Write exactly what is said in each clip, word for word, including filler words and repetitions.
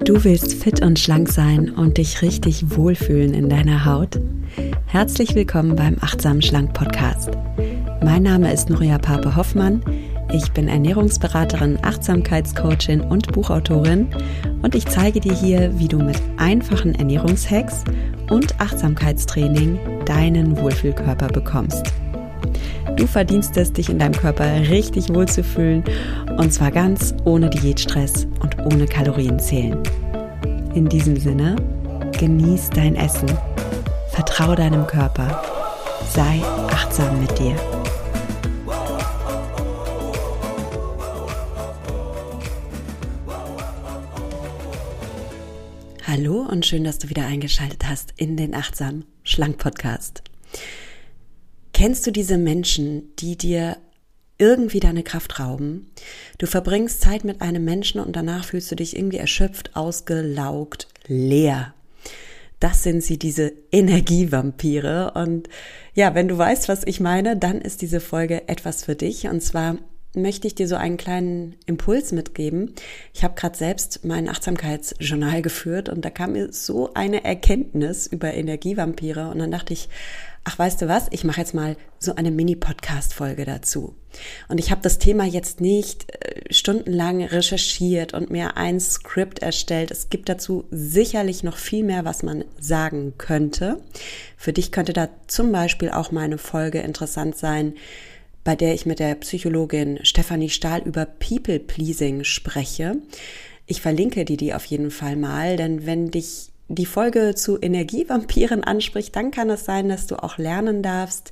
Du willst fit und schlank sein und dich richtig wohlfühlen in deiner Haut? Herzlich willkommen beim Achtsam Schlank Podcast. Mein Name ist Nuria Pape-Hoffmann. Ich bin Ernährungsberaterin, Achtsamkeitscoachin und Buchautorin und ich zeige dir hier, wie du mit einfachen Ernährungshacks und Achtsamkeitstraining deinen Wohlfühlkörper bekommst. Du verdienst es, dich in deinem Körper richtig wohlzufühlen und zwar ganz ohne Diätstress und ohne Kalorienzählen. In diesem Sinne, genieß dein Essen, vertraue deinem Körper, sei achtsam mit dir. Hallo und schön, dass du wieder eingeschaltet hast in den Achtsam Schlank Podcast. Kennst du diese Menschen, die dir irgendwie deine Kraft rauben? Du verbringst Zeit mit einem Menschen und danach fühlst du dich irgendwie erschöpft, ausgelaugt, leer. Das sind sie, diese Energievampire. Und ja, wenn du weißt, was ich meine, dann ist diese Folge etwas für dich. Und zwar möchte ich dir so einen kleinen Impuls mitgeben. Ich habe gerade selbst mein Achtsamkeitsjournal geführt und da kam mir so eine Erkenntnis über Energievampire und dann dachte ich, ach, weißt du was, ich mache jetzt mal so eine Mini-Podcast-Folge dazu. Und ich habe das Thema jetzt nicht äh, stundenlang recherchiert und mir ein Skript erstellt. Es gibt dazu sicherlich noch viel mehr, was man sagen könnte. Für dich könnte da zum Beispiel auch meine Folge interessant sein, bei der ich mit der Psychologin Stefanie Stahl über People-Pleasing spreche. Ich verlinke dir die auf jeden Fall mal, denn wenn dich die Folge zu Energievampiren anspricht, dann kann es sein, dass du auch lernen darfst,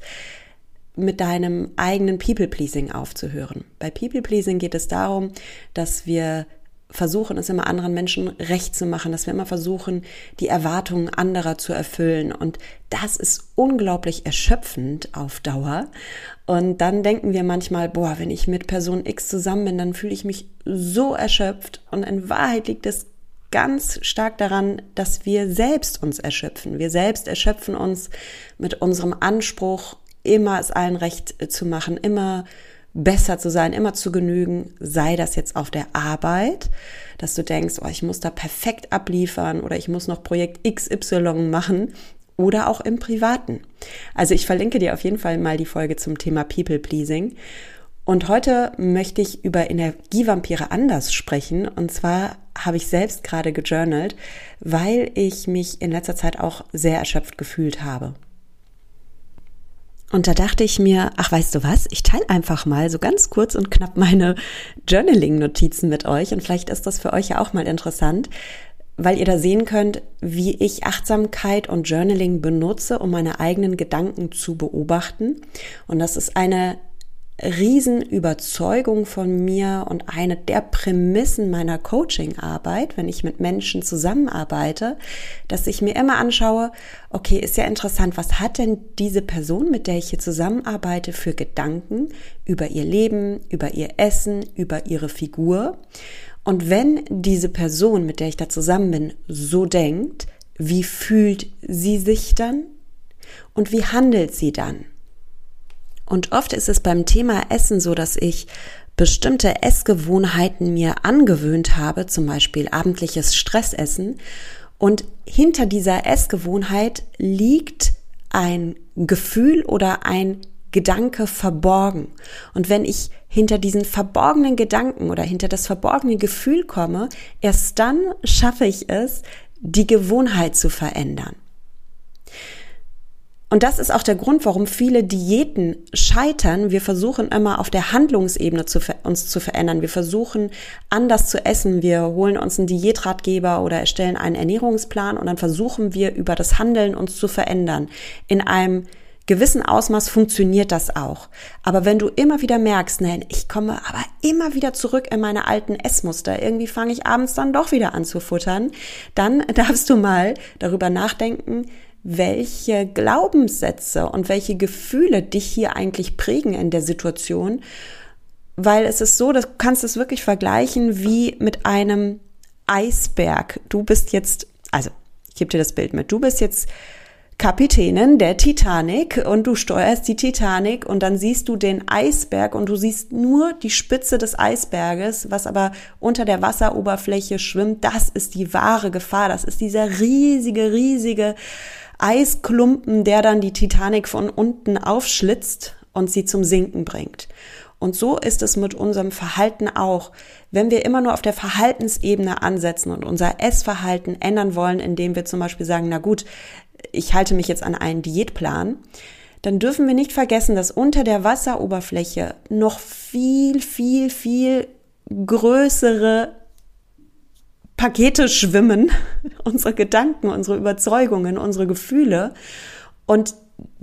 mit deinem eigenen People-Pleasing aufzuhören. Bei People-Pleasing geht es darum, dass wir versuchen, es immer anderen Menschen recht zu machen, dass wir immer versuchen, die Erwartungen anderer zu erfüllen. Und das ist unglaublich erschöpfend auf Dauer. Und dann denken wir manchmal, boah, wenn ich mit Person X zusammen bin, dann fühle ich mich so erschöpft. Und in Wahrheit liegt es ganz stark daran, dass wir selbst uns erschöpfen. Wir selbst erschöpfen uns mit unserem Anspruch, immer es allen recht zu machen, immer besser zu sein, immer zu genügen, sei das jetzt auf der Arbeit, dass du denkst, oh, ich muss da perfekt abliefern oder ich muss noch Projekt X Y machen oder auch im Privaten. Also ich verlinke dir auf jeden Fall mal die Folge zum Thema People Pleasing. Und heute möchte ich über Energievampire anders sprechen. Und zwar habe ich selbst gerade gejournalt, weil ich mich in letzter Zeit auch sehr erschöpft gefühlt habe. Und da dachte ich mir, ach, weißt du was, ich teile einfach mal so ganz kurz und knapp meine Journaling-Notizen mit euch. Und vielleicht ist das für euch ja auch mal interessant, weil ihr da sehen könnt, wie ich Achtsamkeit und Journaling benutze, um meine eigenen Gedanken zu beobachten. Und das ist eine Riesenüberzeugung von mir und eine der Prämissen meiner Coaching-Arbeit, wenn ich mit Menschen zusammenarbeite, dass ich mir immer anschaue, okay, ist ja interessant, was hat denn diese Person, mit der ich hier zusammenarbeite, für Gedanken über ihr Leben, über ihr Essen, über ihre Figur? Und wenn diese Person, mit der ich da zusammen bin, so denkt, wie fühlt sie sich dann und wie handelt sie dann? Und oft ist es beim Thema Essen so, dass ich bestimmte Essgewohnheiten mir angewöhnt habe, zum Beispiel abendliches Stressessen. Und hinter dieser Essgewohnheit liegt ein Gefühl oder ein Gedanke verborgen. Und wenn ich hinter diesen verborgenen Gedanken oder hinter das verborgene Gefühl komme, erst dann schaffe ich es, die Gewohnheit zu verändern. Und das ist auch der Grund, warum viele Diäten scheitern. Wir versuchen immer auf der Handlungsebene zu, uns zu verändern. Wir versuchen anders zu essen. Wir holen uns einen Diätratgeber oder erstellen einen Ernährungsplan und dann versuchen wir über das Handeln uns zu verändern. In einem gewissen Ausmaß funktioniert das auch. Aber wenn du immer wieder merkst, nein, ich komme aber immer wieder zurück in meine alten Essmuster, irgendwie fange ich abends dann doch wieder an zu futtern, dann darfst du mal darüber nachdenken, welche Glaubenssätze und welche Gefühle dich hier eigentlich prägen in der Situation, weil es ist so, du kannst es wirklich vergleichen wie mit einem Eisberg. Du bist jetzt, also ich gebe dir das Bild mit, du bist jetzt Kapitänin der Titanic und du steuerst die Titanic und dann siehst du den Eisberg und du siehst nur die Spitze des Eisberges, was aber unter der Wasseroberfläche schwimmt. Das ist die wahre Gefahr. Das ist dieser riesige, riesige Eisklumpen, der dann die Titanic von unten aufschlitzt und sie zum Sinken bringt. Und so ist es mit unserem Verhalten auch. Wenn wir immer nur auf der Verhaltensebene ansetzen und unser Essverhalten ändern wollen, indem wir zum Beispiel sagen, na gut, ich halte mich jetzt an einen Diätplan, dann dürfen wir nicht vergessen, dass unter der Wasseroberfläche noch viel, viel, viel größere Pakete schwimmen, unsere Gedanken, unsere Überzeugungen, unsere Gefühle. Und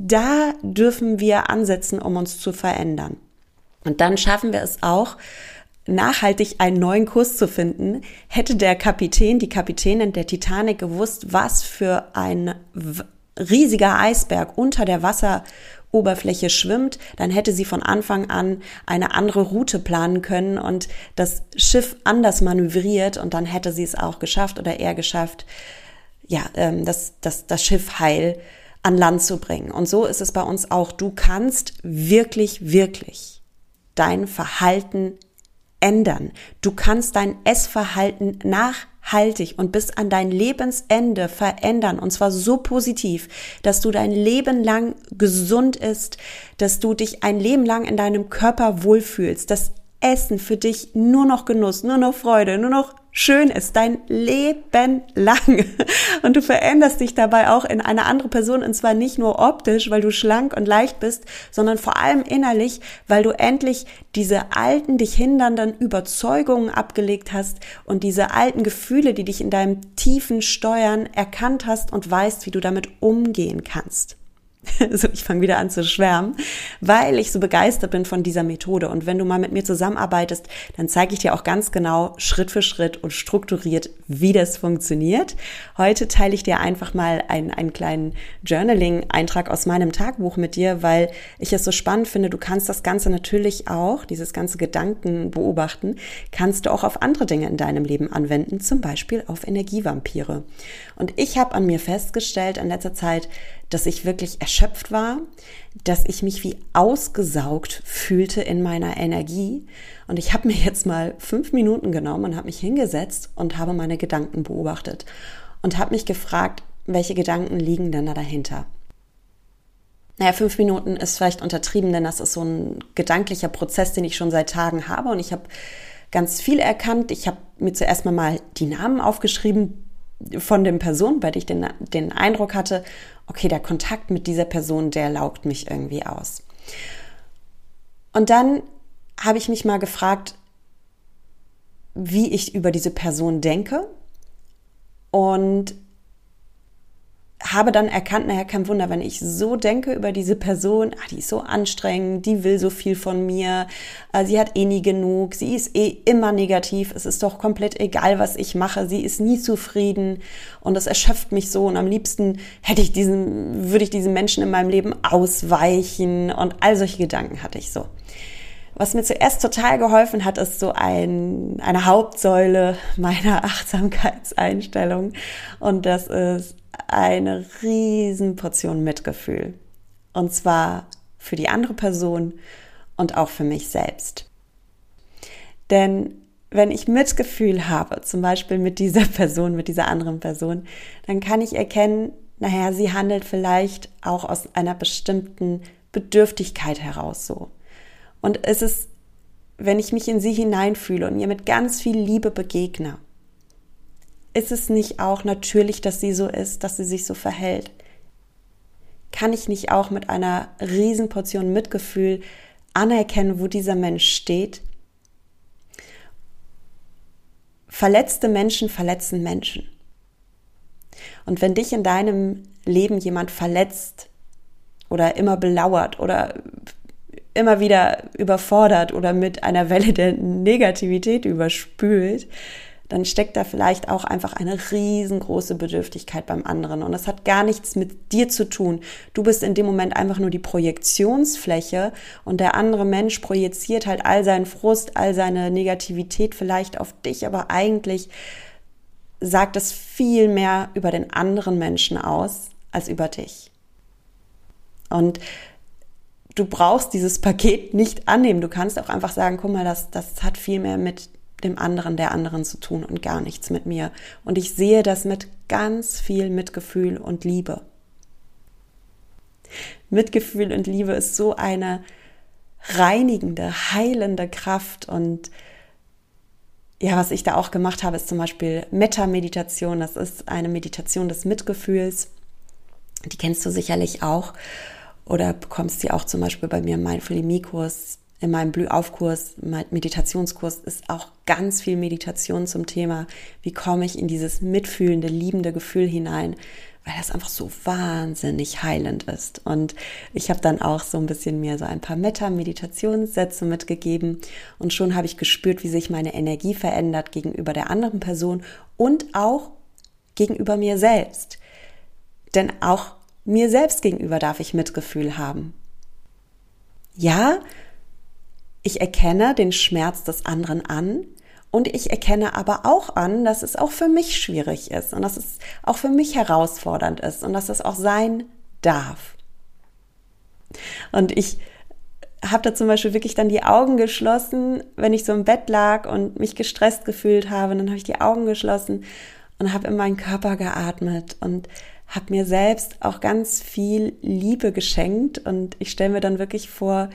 da dürfen wir ansetzen, um uns zu verändern. Und dann schaffen wir es auch, nachhaltig einen neuen Kurs zu finden. Hätte der Kapitän, die Kapitänin der Titanic gewusst, was für ein riesiger Eisberg unter der Wasseroberfläche schwimmt, dann hätte sie von Anfang an eine andere Route planen können und das Schiff anders manövriert und dann hätte sie es auch geschafft oder er geschafft, ja, das, das, das Schiff heil an Land zu bringen. Und so ist es bei uns auch. Du kannst wirklich, wirklich dein Verhalten ändern. Du kannst dein Essverhalten nachhaltig und bis an dein Lebensende verändern. Und zwar so positiv, dass du dein Leben lang gesund isst, dass du dich ein Leben lang in deinem Körper wohlfühlst, dass Essen für dich nur noch Genuss, nur noch Freude, nur noch schön ist, dein Leben lang. Und du veränderst dich dabei auch in eine andere Person und zwar nicht nur optisch, weil du schlank und leicht bist, sondern vor allem innerlich, weil du endlich diese alten, dich hindernden Überzeugungen abgelegt hast und diese alten Gefühle, die dich in deinem Tiefen steuern, erkannt hast und weißt, wie du damit umgehen kannst. Also ich fange wieder an zu schwärmen, weil ich so begeistert bin von dieser Methode. Und wenn du mal mit mir zusammenarbeitest, dann zeige ich dir auch ganz genau Schritt für Schritt und strukturiert, wie das funktioniert. Heute teile ich dir einfach mal einen, einen kleinen Journaling-Eintrag aus meinem Tagebuch mit dir, weil ich es so spannend finde. Du kannst das Ganze natürlich auch, dieses ganze Gedanken beobachten, kannst du auch auf andere Dinge in deinem Leben anwenden, zum Beispiel auf Energievampire. Und ich habe an mir festgestellt in letzter Zeit, dass ich wirklich erschöpft war, dass ich mich wie ausgesaugt fühlte in meiner Energie. Und ich habe mir jetzt mal fünf Minuten genommen und habe mich hingesetzt und habe meine Gedanken beobachtet und habe mich gefragt, welche Gedanken liegen denn da dahinter? Naja, fünf Minuten ist vielleicht untertrieben, denn das ist so ein gedanklicher Prozess, den ich schon seit Tagen habe. Und ich habe ganz viel erkannt. Ich habe mir zuerst mal die Namen aufgeschrieben von den Personen, bei der ich den, den Eindruck hatte, okay, der Kontakt mit dieser Person, der laugt mich irgendwie aus. Und dann habe ich mich mal gefragt, wie ich über diese Person denke und habe dann erkannt, naja, kein Wunder, wenn ich so denke über diese Person, ah, die ist so anstrengend, die will so viel von mir, äh, sie hat eh nie genug, sie ist eh immer negativ, es ist doch komplett egal, was ich mache, sie ist nie zufrieden und das erschöpft mich so und am liebsten hätte ich diesen, würde ich diesen Menschen in meinem Leben ausweichen und all solche Gedanken hatte ich so. Was mir zuerst total geholfen hat, ist so ein, eine Hauptsäule meiner Achtsamkeitseinstellung und das ist eine riesen Portion Mitgefühl. Und zwar für die andere Person und auch für mich selbst. Denn wenn ich Mitgefühl habe, zum Beispiel mit dieser Person, mit dieser anderen Person, dann kann ich erkennen, naja, sie handelt vielleicht auch aus einer bestimmten Bedürftigkeit heraus so. Und es ist, wenn ich mich in sie hineinfühle und ihr mit ganz viel Liebe begegne, ist es nicht auch natürlich, dass sie so ist, dass sie sich so verhält? Kann ich nicht auch mit einer riesen Portion Mitgefühl anerkennen, wo dieser Mensch steht? Verletzte Menschen verletzen Menschen. Und wenn dich in deinem Leben jemand verletzt oder immer belauert oder immer wieder überfordert oder mit einer Welle der Negativität überspült, dann steckt da vielleicht auch einfach eine riesengroße Bedürftigkeit beim anderen. Und das hat gar nichts mit dir zu tun. Du bist in dem Moment einfach nur die Projektionsfläche und der andere Mensch projiziert halt all seinen Frust, all seine Negativität vielleicht auf dich, aber eigentlich sagt es viel mehr über den anderen Menschen aus, als über dich. Und du brauchst dieses Paket nicht annehmen. Du kannst auch einfach sagen, guck mal, das, das hat viel mehr mit dem anderen, der anderen zu tun und gar nichts mit mir. Und ich sehe das mit ganz viel Mitgefühl und Liebe. Mitgefühl und Liebe ist so eine reinigende, heilende Kraft. Und ja, was ich da auch gemacht habe, ist zum Beispiel Metta-Meditation. Das ist eine Meditation des Mitgefühls. Die kennst du sicherlich auch. Oder bekommst sie auch zum Beispiel bei mir im Mindfully Me-Kurs, in meinem Blühauf-Kurs, Meditationskurs, ist auch ganz viel Meditation zum Thema, wie komme ich in dieses mitfühlende, liebende Gefühl hinein, weil das einfach so wahnsinnig heilend ist. Und ich habe dann auch so ein bisschen mir so ein paar Metta-Meditationssätze mitgegeben und schon habe ich gespürt, wie sich meine Energie verändert gegenüber der anderen Person und auch gegenüber mir selbst. Denn auch mir selbst gegenüber darf ich Mitgefühl haben. Ja, ich erkenne den Schmerz des anderen an und ich erkenne aber auch an, dass es auch für mich schwierig ist und dass es auch für mich herausfordernd ist und dass es auch sein darf. Und ich habe da zum Beispiel wirklich dann die Augen geschlossen, wenn ich so im Bett lag und mich gestresst gefühlt habe, dann habe ich die Augen geschlossen und habe in meinen Körper geatmet und habe mir selbst auch ganz viel Liebe geschenkt und ich stelle mir dann wirklich vor,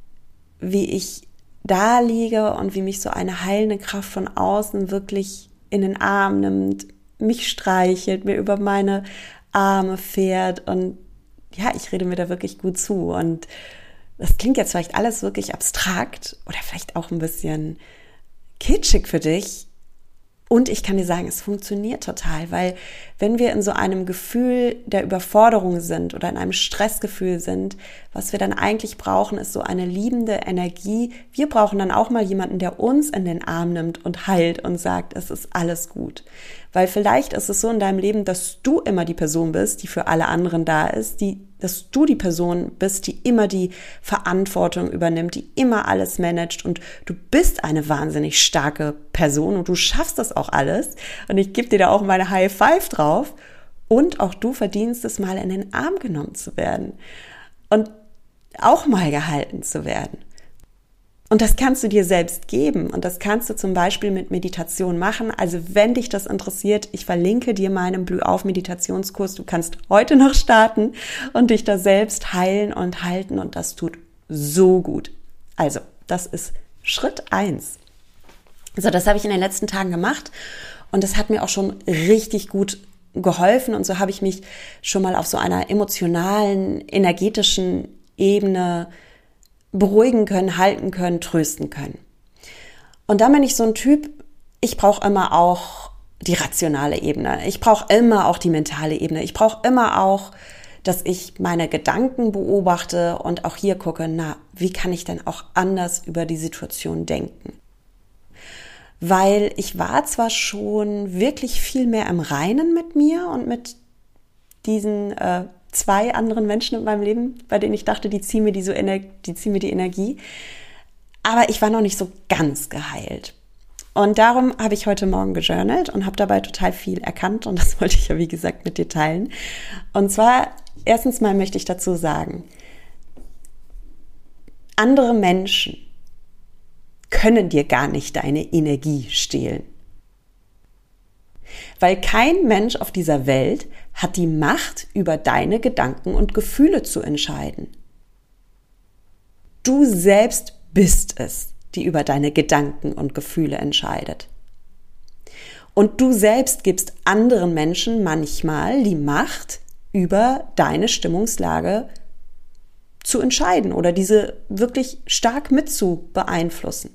wie ich da liege und wie mich so eine heilende Kraft von außen wirklich in den Arm nimmt, mich streichelt, mir über meine Arme fährt und ja, ich rede mir da wirklich gut zu und das klingt jetzt vielleicht alles wirklich abstrakt oder vielleicht auch ein bisschen kitschig für dich. Und ich kann dir sagen, es funktioniert total, weil wenn wir in so einem Gefühl der Überforderung sind oder in einem Stressgefühl sind, was wir dann eigentlich brauchen, ist so eine liebende Energie. Wir brauchen dann auch mal jemanden, der uns in den Arm nimmt und heilt und sagt, es ist alles gut. Weil vielleicht ist es so in deinem Leben, dass du immer die Person bist, die für alle anderen da ist, die, dass du die Person bist, die immer die Verantwortung übernimmt, die immer alles managt und du bist eine wahnsinnig starke Person und du schaffst das auch alles und ich gebe dir da auch meine High Five drauf und auch du verdienst es mal in den Arm genommen zu werden und auch mal gehalten zu werden. Und das kannst du dir selbst geben und das kannst du zum Beispiel mit Meditation machen. Also wenn dich das interessiert, ich verlinke dir meinen Blühauf-Meditationskurs. Du kannst heute noch starten und dich da selbst heilen und halten und das tut so gut. Also das ist Schritt eins. So, das habe ich in den letzten Tagen gemacht und das hat mir auch schon richtig gut geholfen und so habe ich mich schon mal auf so einer emotionalen, energetischen Ebene beruhigen können, halten können, trösten können. Und dann bin ich so ein Typ, ich brauche immer auch die rationale Ebene. Ich brauche immer auch die mentale Ebene. Ich brauche immer auch, dass ich meine Gedanken beobachte und auch hier gucke, na, wie kann ich denn auch anders über die Situation denken? Weil ich war zwar schon wirklich viel mehr im Reinen mit mir und mit diesen äh, zwei anderen Menschen in meinem Leben, bei denen ich dachte, die ziehen mir die, so Ener- die ziehen mir die Energie. Aber ich war noch nicht so ganz geheilt. Und darum habe ich heute Morgen gejournalt und habe dabei total viel erkannt. Und das wollte ich ja, wie gesagt, mit dir teilen. Und zwar, erstens mal möchte ich dazu sagen, andere Menschen können dir gar nicht deine Energie stehlen. Weil kein Mensch auf dieser Welt hat die Macht, über deine Gedanken und Gefühle zu entscheiden. Du selbst bist es, die über deine Gedanken und Gefühle entscheidet. Und du selbst gibst anderen Menschen manchmal die Macht, über deine Stimmungslage zu entscheiden oder diese wirklich stark mit zu beeinflussen.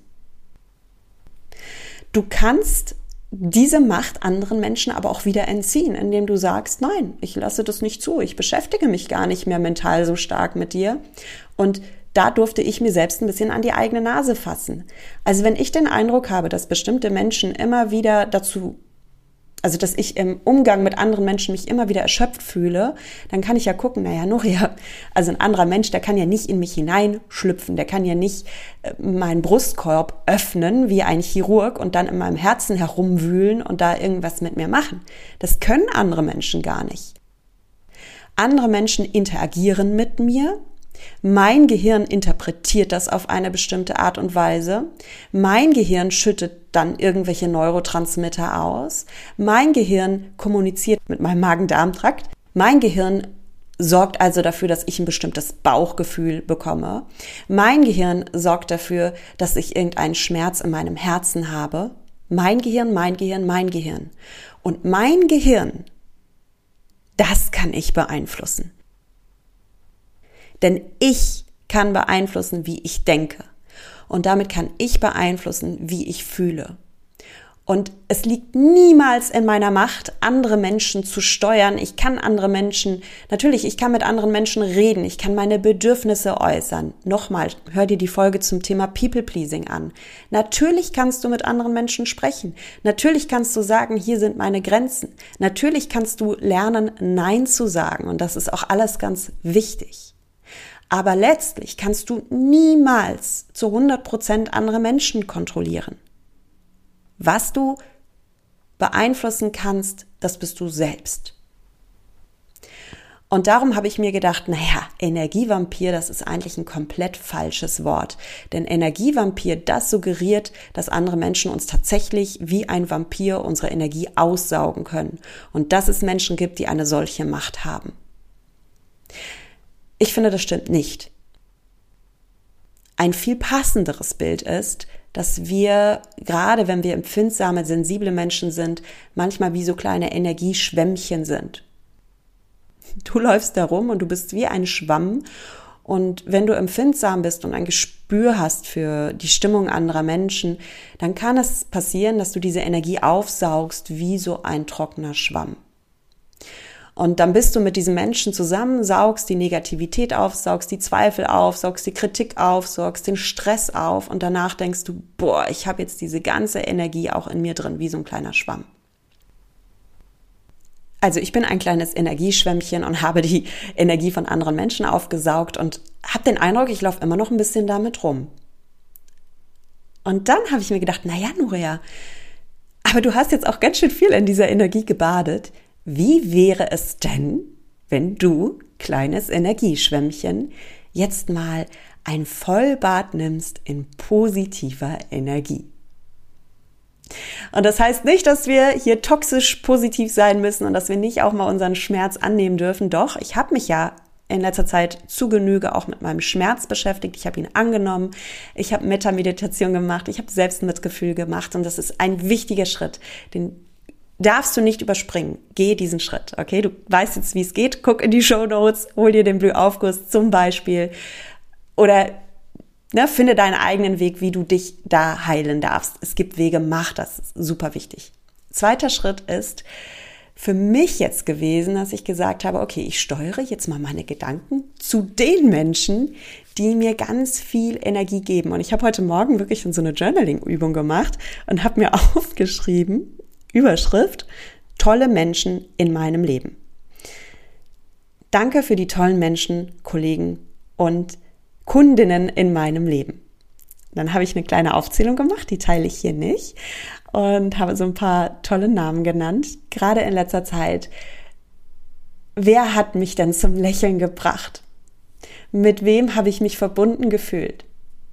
Du kannst diese Macht anderen Menschen aber auch wieder entziehen, indem du sagst, nein, ich lasse das nicht zu, ich beschäftige mich gar nicht mehr mental so stark mit dir und da durfte ich mir selbst ein bisschen an die eigene Nase fassen. Also wenn ich den Eindruck habe, dass bestimmte Menschen immer wieder dazu, also dass ich im Umgang mit anderen Menschen mich immer wieder erschöpft fühle, dann kann ich ja gucken, naja, Nuria, also ein anderer Mensch, der kann ja nicht in mich hineinschlüpfen, der kann ja nicht meinen Brustkorb öffnen wie ein Chirurg und dann in meinem Herzen herumwühlen und da irgendwas mit mir machen. Das können andere Menschen gar nicht. Andere Menschen interagieren mit mir. Mein Gehirn interpretiert das auf eine bestimmte Art und Weise. Mein Gehirn schüttet dann irgendwelche Neurotransmitter aus. Mein Gehirn kommuniziert mit meinem Magen-Darm-Trakt. Mein Gehirn sorgt also dafür, dass ich ein bestimmtes Bauchgefühl bekomme. Mein Gehirn sorgt dafür, dass ich irgendeinen Schmerz in meinem Herzen habe. Mein Gehirn, mein Gehirn, mein Gehirn. Und mein Gehirn, das kann ich beeinflussen. Denn ich kann beeinflussen, wie ich denke. Und damit kann ich beeinflussen, wie ich fühle. Und es liegt niemals in meiner Macht, andere Menschen zu steuern. Ich kann andere Menschen, natürlich, ich kann mit anderen Menschen reden. Ich kann meine Bedürfnisse äußern. Nochmal, hör dir die Folge zum Thema People-Pleasing an. Natürlich kannst du mit anderen Menschen sprechen. Natürlich kannst du sagen, hier sind meine Grenzen. Natürlich kannst du lernen, Nein zu sagen. Und das ist auch alles ganz wichtig. Aber letztlich kannst du niemals zu hundert Prozent andere Menschen kontrollieren. Was du beeinflussen kannst, das bist du selbst. Und darum habe ich mir gedacht, naja, Energievampir, das ist eigentlich ein komplett falsches Wort. Denn Energievampir, das suggeriert, dass andere Menschen uns tatsächlich wie ein Vampir unsere Energie aussaugen können. Und dass es Menschen gibt, die eine solche Macht haben. Ich finde, das stimmt nicht. Ein viel passenderes Bild ist, dass wir, gerade wenn wir empfindsame, sensible Menschen sind, manchmal wie so kleine Energieschwämmchen sind. Du läufst da rum und du bist wie ein Schwamm. Und wenn du empfindsam bist und ein Gespür hast für die Stimmung anderer Menschen, dann kann es passieren, dass du diese Energie aufsaugst wie so ein trockener Schwamm. Und dann bist du mit diesen Menschen zusammen, saugst die Negativität auf, saugst die Zweifel auf, saugst die Kritik auf, saugst den Stress auf und danach denkst du, boah, ich habe jetzt diese ganze Energie auch in mir drin, wie so ein kleiner Schwamm. Also ich bin ein kleines Energieschwämmchen und habe die Energie von anderen Menschen aufgesaugt und habe den Eindruck, ich laufe immer noch ein bisschen damit rum. Und dann habe ich mir gedacht, naja, Nuria, aber du hast jetzt auch ganz schön viel in dieser Energie gebadet. Wie wäre es denn, wenn du, kleines Energieschwämmchen, jetzt mal ein Vollbad nimmst in positiver Energie? Und das heißt nicht, dass wir hier toxisch positiv sein müssen und dass wir nicht auch mal unseren Schmerz annehmen dürfen. Doch, ich habe mich ja in letzter Zeit zu Genüge auch mit meinem Schmerz beschäftigt. Ich habe ihn angenommen, ich habe Metta-Meditation gemacht, ich habe Selbstmitgefühl gemacht und das ist ein wichtiger Schritt, den darfst du nicht überspringen. Geh diesen Schritt, okay? Du weißt jetzt, wie es geht. Guck in die Shownotes, hol dir den Blühaufguss zum Beispiel oder ne, finde deinen eigenen Weg, wie du dich da heilen darfst. Es gibt Wege, mach das. Super wichtig. Zweiter Schritt ist für mich jetzt gewesen, dass ich gesagt habe, okay, ich steuere jetzt mal meine Gedanken zu den Menschen, die mir ganz viel Energie geben. Und ich habe heute Morgen wirklich so eine Journaling-Übung gemacht und habe mir aufgeschrieben, Überschrift, tolle Menschen in meinem Leben. Danke für die tollen Menschen, Kollegen und Kundinnen in meinem Leben. Dann habe ich eine kleine Aufzählung gemacht, die teile ich hier nicht und habe so ein paar tolle Namen genannt. Gerade in letzter Zeit, wer hat mich denn zum Lächeln gebracht? Mit wem habe ich mich verbunden gefühlt?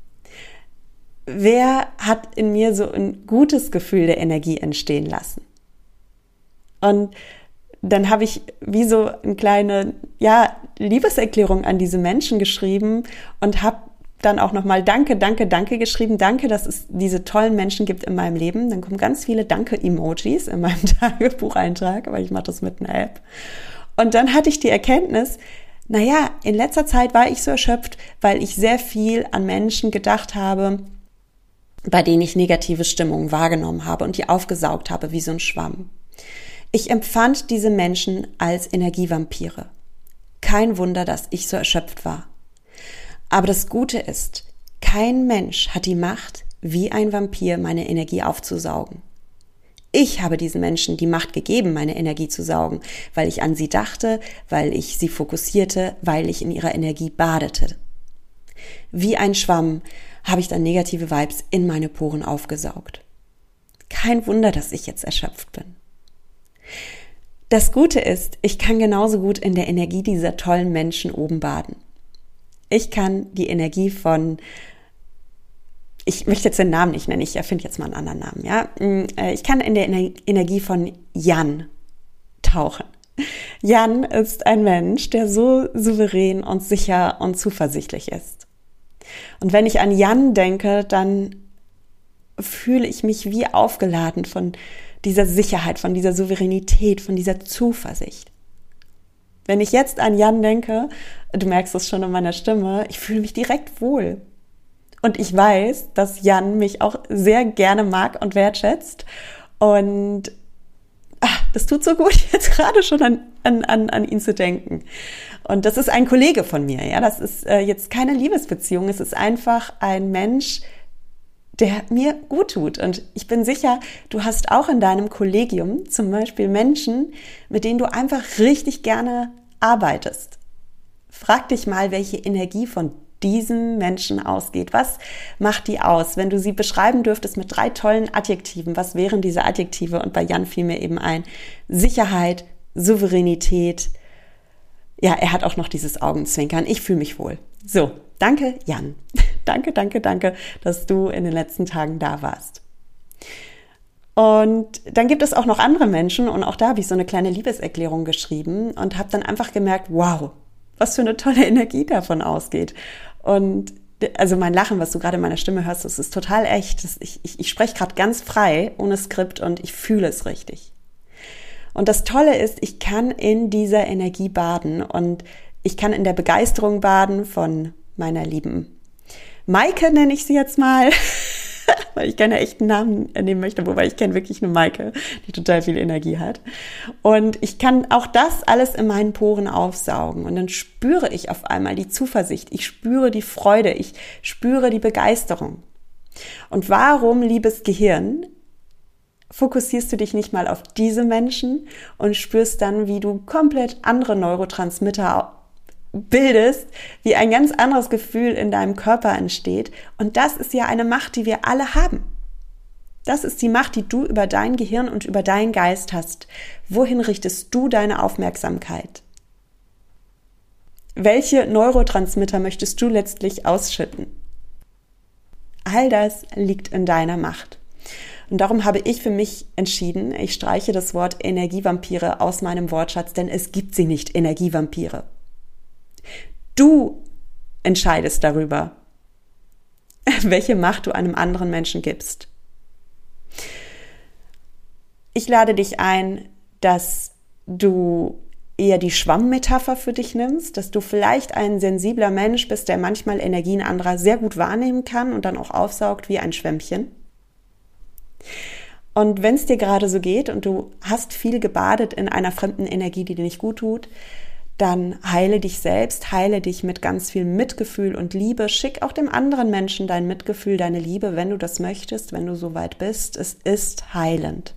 Wer hat in mir so ein gutes Gefühl der Energie entstehen lassen? Und dann habe ich wie so eine kleine, ja, Liebeserklärung an diese Menschen geschrieben und habe dann auch nochmal Danke, Danke, Danke geschrieben. Danke, dass es diese tollen Menschen gibt in meinem Leben. Dann kommen ganz viele Danke-Emojis in meinem Tagebucheintrag, weil ich mache das mit einer App. Und dann hatte ich die Erkenntnis, naja, in letzter Zeit war ich so erschöpft, weil ich sehr viel an Menschen gedacht habe, bei denen ich negative Stimmungen wahrgenommen habe und die aufgesaugt habe wie so ein Schwamm. Ich empfand diese Menschen als Energievampire. Kein Wunder, dass ich so erschöpft war. Aber das Gute ist, kein Mensch hat die Macht, wie ein Vampir meine Energie aufzusaugen. Ich habe diesen Menschen die Macht gegeben, meine Energie zu saugen, weil ich an sie dachte, weil ich sie fokussierte, weil ich in ihrer Energie badete. Wie ein Schwamm habe ich dann negative Vibes in meine Poren aufgesaugt. Kein Wunder, dass ich jetzt erschöpft bin. Das Gute ist, ich kann genauso gut in der Energie dieser tollen Menschen oben baden. Ich kann die Energie von, ich möchte jetzt den Namen nicht nennen, ich erfinde jetzt mal einen anderen Namen, ja. Ich kann in der Energie von Jan tauchen. Jan ist ein Mensch, der so souverän und sicher und zuversichtlich ist. Und wenn ich an Jan denke, dann fühle ich mich wie aufgeladen von dieser Sicherheit, von dieser Souveränität, von dieser Zuversicht. Wenn ich jetzt an Jan denke, du merkst es schon in meiner Stimme, ich fühle mich direkt wohl. Und ich weiß, dass Jan mich auch sehr gerne mag und wertschätzt. Und ach, das tut so gut, jetzt gerade schon an, an, an, an ihn zu denken. Und das ist ein Kollege von mir. Ja, das ist äh, jetzt keine Liebesbeziehung. Es ist einfach ein Mensch, der mir gut tut. Und ich bin sicher, du hast auch in deinem Kollegium zum Beispiel Menschen, mit denen du einfach richtig gerne arbeitest. Frag dich mal, welche Energie von diesen Menschen ausgeht. Was macht die aus? Wenn du sie beschreiben dürftest mit drei tollen Adjektiven, was wären diese Adjektive? Und bei Jan fiel mir eben ein: Sicherheit, Souveränität. Ja, er hat auch noch dieses Augenzwinkern. Ich fühle mich wohl. So, danke Jan. Danke, danke, danke, dass du in den letzten Tagen da warst. Und dann gibt es auch noch andere Menschen und auch da habe ich so eine kleine Liebeserklärung geschrieben und habe dann einfach gemerkt, wow, was für eine tolle Energie davon ausgeht. Und also mein Lachen, was du gerade in meiner Stimme hörst, das ist total echt. Das, ich ich, ich spreche gerade ganz frei, ohne Skript und ich fühle es richtig. Und das Tolle ist, ich kann in dieser Energie baden und ich kann in der Begeisterung baden von meiner lieben Maike, nenne ich sie jetzt mal, weil ich keine echten Namen nehmen möchte, wobei ich kenne wirklich nur Maike, die total viel Energie hat. Und ich kann auch das alles in meinen Poren aufsaugen und dann spüre ich auf einmal die Zuversicht, ich spüre die Freude, ich spüre die Begeisterung. Und warum, liebes Gehirn, fokussierst du dich nicht mal auf diese Menschen und spürst dann, wie du komplett andere Neurotransmitter bildest, wie ein ganz anderes Gefühl in deinem Körper entsteht. Und das ist ja eine Macht, die wir alle haben. Das ist die Macht, die du über dein Gehirn und über deinen Geist hast. Wohin richtest du deine Aufmerksamkeit? Welche Neurotransmitter möchtest du letztlich ausschütten? All das liegt in deiner Macht. Und darum habe ich für mich entschieden, ich streiche das Wort Energievampire aus meinem Wortschatz, denn es gibt sie nicht, Energievampire. Du entscheidest darüber, welche Macht du einem anderen Menschen gibst. Ich lade dich ein, dass du eher die Schwammmetapher für dich nimmst, dass du vielleicht ein sensibler Mensch bist, der manchmal Energien anderer sehr gut wahrnehmen kann und dann auch aufsaugt wie ein Schwämmchen. Und wenn es dir gerade so geht und du hast viel gebadet in einer fremden Energie, die dir nicht gut tut, dann heile dich selbst, heile dich mit ganz viel Mitgefühl und Liebe. Schick auch dem anderen Menschen dein Mitgefühl, deine Liebe, wenn du das möchtest, wenn du so weit bist. Es ist heilend.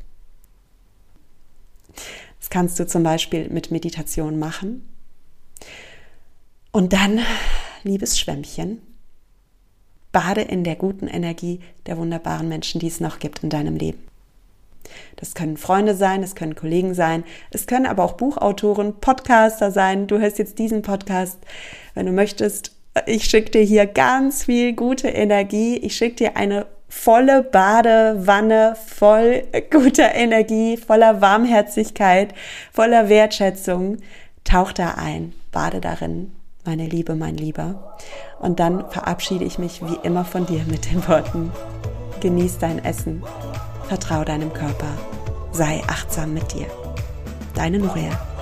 Das kannst du zum Beispiel mit Meditation machen. Und dann, liebes Schwämmchen, bade in der guten Energie der wunderbaren Menschen, die es noch gibt in deinem Leben. Das können Freunde sein, es können Kollegen sein, es können aber auch Buchautoren, Podcaster sein. Du hörst jetzt diesen Podcast, wenn du möchtest. Ich schicke dir hier ganz viel gute Energie. Ich schicke dir eine volle Badewanne voll guter Energie, voller Warmherzigkeit, voller Wertschätzung. Tauch da ein, bade darin, meine Liebe, mein Lieber. Und dann verabschiede ich mich wie immer von dir mit den Worten: Genieß dein Essen. Vertrau deinem Körper. Sei achtsam mit dir. Deine Nuria.